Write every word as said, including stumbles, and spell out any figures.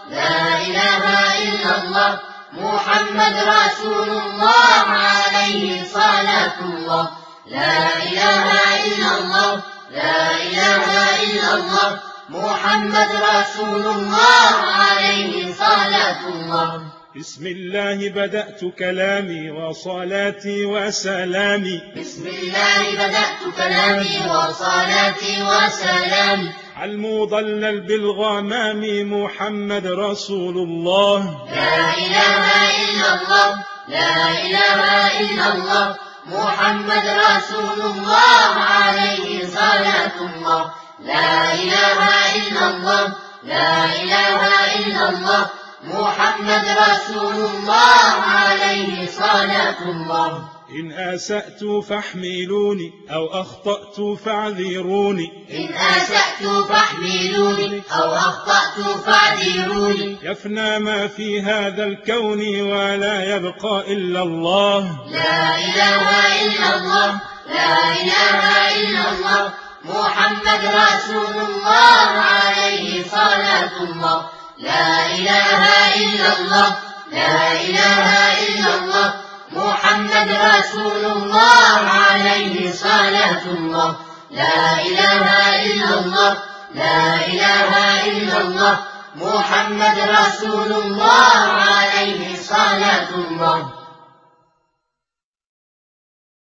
لا إله إلا الله محمد رسول الله عليه صلاة الله. لا إله إلا الله لا إله إلا الله محمد رسول الله عليه صلاة الله. بسم الله بدأت كلامي وصلاتي وسلامي بسم الله بدأت كلامي وصلاتي وسلامي على المضلل بالغمام محمد رسول الله. لا إله إلا الله لا إله إلا الله محمد رسول الله عليه صلاة الله. لا إله إلا الله لا إله إلا الله محمد رسول الله عليه صلاة الله. إن أسأت فاحملوني أو أخطأت فاعذروني إن أسأت فاحملوني أو أخطأت فاعذروني يفنى ما في هذا الكون ولا يبقى إلا الله. لا إله إلا الله لا إله إلا الله محمد رسول الله عليه صلاة الله. لا إله إلا الله لا إله إلا الله محمد رسول الله عليه صلاة الله. لا إله إلا الله لا إله إلا الله محمد رسول الله عليه صلاة الله.